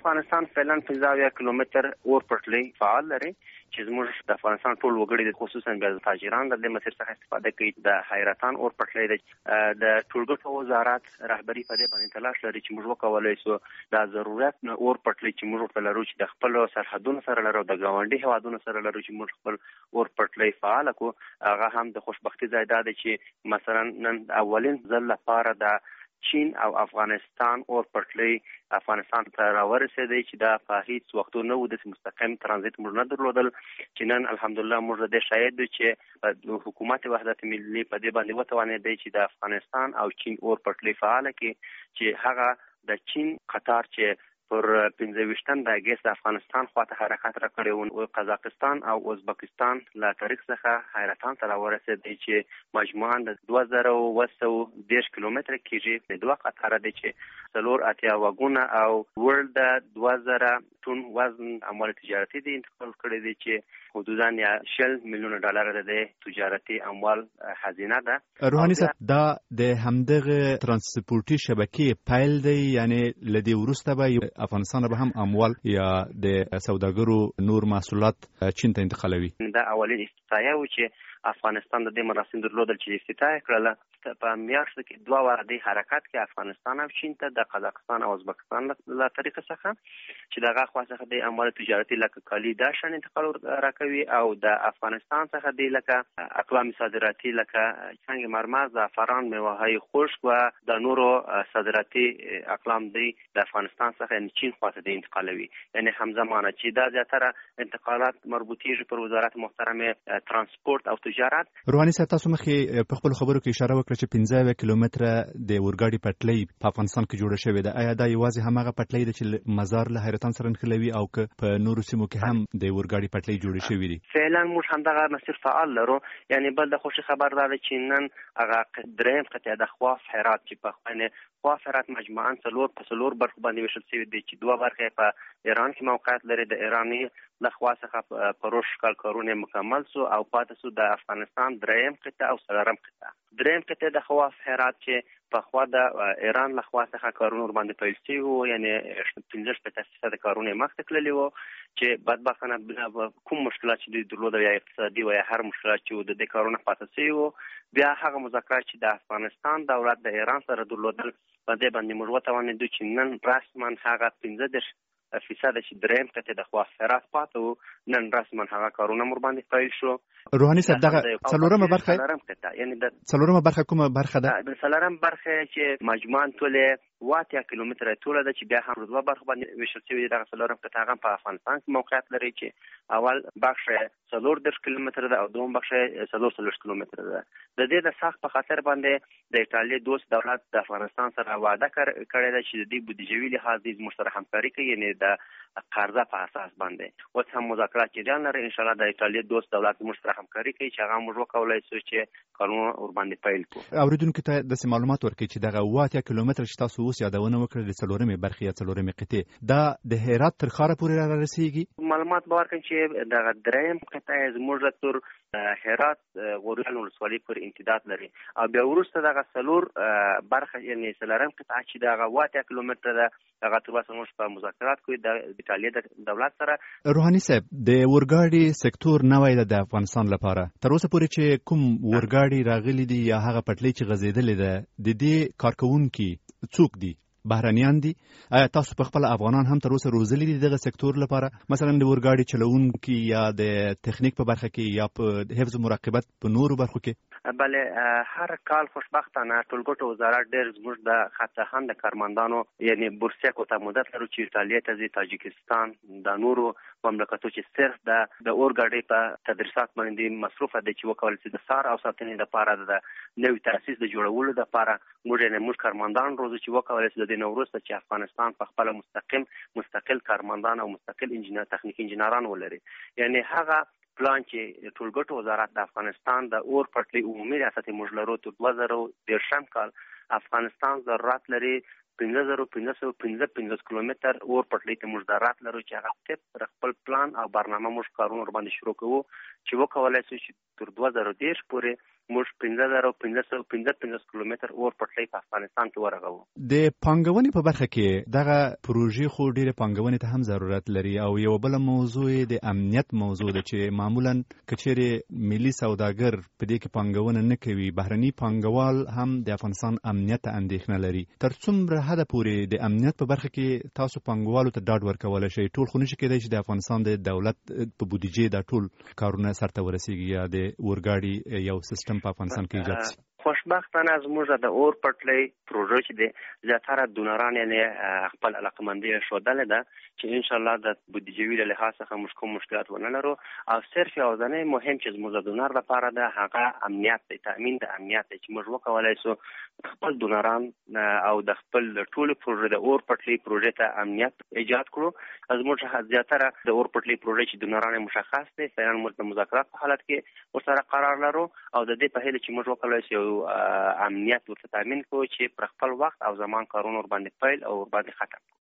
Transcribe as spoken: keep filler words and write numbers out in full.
افغانستان فعلا پنځه اویا کیلومتر اور پټلۍ فعال لري چې زموږ د افغانستان ټول وګړي خصوصا د تاجران د مسیر څخه استفاده کوي. د حیرتان اور پټلۍ د ټولګټو وزارت رهبری په دې باندې تلاش لري چې موږ وکولای شو د ضرورت نه اور پټلۍ چې موږ په لرو چې د خپل سرحدونو سره لرو د ګاونډي هوادونو سره لرو چې موږ خپل اور پټلۍ فعال کو. هغه هم د خوشبختی ځای دا دی چې مثلا نن اولین ځل لپاره د چین او افغانستان اور پټلۍ افغانستان ته راورسېدی چې دا په هیڅ وختو نه و د مستقیم ترانزیت موږ نه درلودل چې نن الحمدلله موږ د شاهد یو چې حکومت وحدت ملي په دې باندې وتوانېدی چې د افغانستان او چین اور پټلۍ فعال کړي چې هغه د چین قطار چې پر پنځه ویشتم د اګست د افغانستان خواته حرکت را کړی و قزاقستان او ازبکستان له طریق څخه حیرتان ته راورسېدی چې مجموعاً د دوه زره اوه سوه دېرش کیلومتره کېږي. د دوه قطاره دی چې څلور اتیا وګونه او ور د دوه زره ټن وزن اموال تجارتي دی انتقال کړی دی چې حدوداً یا شل میلیونه ډالر د تجارتي اموال خزینه ده. روحاني صاحب دا د همدغه ترانسپورتي شبکې پیل دی، یعنی لدی وروسته به افغانستان به هم اموال یا د سوداګرو نور محصولات چین ته انتقالوي؟ دا اولین افتتاحیه و چې افغانستان د دې مراسم درلودل چې افتتاح کړله. په میاشت کې دوه واره حرکت کې افغانستان او چین ته د قزاقستان او ازبکستان له طریق څخه چې دغه خوا څخه د اموال تجارتي لکه کالی دا شان انتقال راکوي او د افغانستان څخه د لکه اقلام صادراتي لکه څنګه مرمر، زعفران، میوه‌های خشک و د نورو صادراتي اقلام دی د افغانستان څخه چین خواته د انتقالوي. یعنی همزمانه چې دا زیاتره انتقالات مربوطیږي پر وزارت محترمه ترانسپورت او تجارت. روحاني صاحب تاسو مخې په خپل خبرو کې اشاره وکړه چې پنځه اویا کیلومتره د اورګاډي پټلۍ په افغانستان کې جوړه شوې ده. آیا دا یوازې هماغه پټلۍ ده چې مزار له حیرتان سره نښلوي او که په نورو سیمو کې هم د اورګاډي پټلۍ جوړې شوې دي؟ فعلا موږ همدغه مسیر فعال لرو. یعنی بل د خوشي خبر دا ده چې نن هغه دریم قطعه د خواف هرات چې په خوانه خواف هرات مجموعاً څلور په څلور برخو باندې ویشل شوی دی چې دوه برخې په ایران کې موقعیت لري. د ایرانی لخوا څخه پروش کارونه مکمل سو او پاتې سو د افغانستان دریم قطعه او څلورم قطعه. دریم قطعه د خواف هرات چې په خوا د ایران لخوا څخه کارونه ور باندې پیل شوي وو، یعنی پنځه شپږ فیصد کارونه مخته تللي وو چې بدبختانه کوم مشکلات چې درلودل یا اقتصادي و یا هر مشکلات چې د دې کارونه پاتې شوي وو، بیا هغه مذاکرات چې د افغانستان دولت د ایران سره درلودل په دې باندې موږ وتوانېدو چې نن رسما هغه پنځه دېرش فیصد چې دریم قطعه د خواف هرات پاتې وو نن رسما هغه کارونه مور باندې پیل شو. روحاني صاحب دغه څلورمه برخه یعنی د څلورمه برخه کومه برخه ده؟ د څلورم برخه چې مجموعاً ټول واتیا کیلومتره ټول ده چې بیا هم دوه برخه باندې ویشل شوی دغه څلورم قطعه هم په افغانستان کې موقعیت لري چې اول بخش څلور دېرش کیلومتره ده او دوم بخش څلور څلوېښت کیلومتره ده. د دې د ساخت په خاطر باندې د ایټالیا دوست دولت د افغانستان سره وعده کړې ده چې د دې بودیجوي لحاظ د مشترک همکاري کوي، یعنی د قرضه په اساس باندې اوس هم مذاکرات کېدل لري. ان شاء الله د ایټالیا دوست دولت مشترک همکاري کوي چې هغه موږ وکولای شو چې قانون ور باندې پیل کړو. اوریدونکو ته د معلومات ورکړي چې دغه واتیا کیلومتر چې تاسو اوس یادونه وکړه د څلورمې برخې یا څلورمې قطعې دا د هرات تر ښاره پورې را رسیږي. معلومات به ورکړم چې دغه دریم قطعه زموږ تر هرات غوریان ولسوالۍ پورې امتداد لري او بیا وروسته دغه څلور برخه یعنی څلورم قطعه چې دغه واتیا کیلومتر ده هغه تر اوسه موږ په مذاکرات کوي د ایټالیا د دولت سره. روحاني صاحب د اورګاډي سکتور نوی ده د افغانستان لپاره، تر اوسه پورې چې کوم اورګاډي راغلي دي یا هغه پټلۍ چې غځېدلې ده د دې کارکوونکي څوک دي؟ بهرنیان دي؟ آیا تاسو په خپل افغانان هم تر اوسه روزلي دي دغه سکتور لپاره، مثلا د اورګاډي چلوونکي یا د تخنیک په برخه کې یا په حفظ مراقبت په نورو برخو کې؟ بله هر کال خوشبختانه ټولګټو وزارت ډېر زموږ د خطاهان د کارمندانو یعنی بورسیه کوته مدت لرو چې ایټالیا ته ځي، تاجکستان، د نورو مملکتو چې صرف د د اورګاډي په تدریسات باندې مصروفه دي چې وکول شي د سار او ساتنې لپاره د نوې تاسیس د جوړولو لپاره موږ نه موږ کارمندان روزو چې وکول شي د نوروز چې افغانستان په خپل مستقیم مستقل کارمندان او مستقل انجنیر تخنیکی انجنیران ولري. یعنی هغه پلان چې ټولګټو وزارت د افغانستان د اور پټلۍ عمومي ریاست موږ لرو تر دوه زره دېرشم کال افغانستان ضرورت لري پنځه زره پنځه سوه پنځه پنځوس کیلومتر اور پټلۍ ته موږ ضرورت لرو چې هغه پر خپل پلان او برنامه موږ کارونه ور باندې شروع کوو چې وکولای شو چې تر دوه زره دېرش پورې موږ پنځه زره پنځه سوه پنځه پنځوس کیلومتر اور پټلۍ په افغانستان کې ورغوو. د پانګونې په برخه کې دغه پروژې خو ډېرې پانګونې ته هم ضرورت لري او یو بل موضوع د امنیت موضوع ده چې معمولا کچېرې ملي سوداګر په دې کې پانګونه نه کوي، بهرني پانګوال هم د افغانستان امنیت ته اندېښنه لري. تر څومره حده پورې د امنیت په برخه کې تاسو پانګوالو ته ډاډ ورکولی شئ؟ ټول خو نشي کېدای چې د افغانستان د دولت په بودیجې دا ټول کارونه سرته ورسیږي یا د اورګاډي یو سیستم په افغانستان کې ایجاد شي. خوشبختانه زموږ د اور پټلۍ پروژه چې دی زیاتره دونران یعنې خپل علاقمندي ښودلې ده چې انشاءالله د بودیجوي له لحاظ څخه موږ کوم مشکلات ونه لرو او صرف یوازینی مهم چې زموږ د دونر لپاره ده هغه امنیت دی، تأمین د امنیت دی چې موږ وکولای شو خپل دونران او د خپل ټولو پروژې د اور پټلۍ پروژې ته امنیت ایجاد کړو. زموږ زیاتره د اور پټلۍ پروژې چې دونران مشخص دي، فعلا موږ د مذاکرات په حالت کې ورسره قرار لرو او د دې په هیله چې موږ وکولای شو امنیت ورته تامین کړو چې پر خپل وخت او زمان کارونه ور باندې پیل او ور باندې ختم.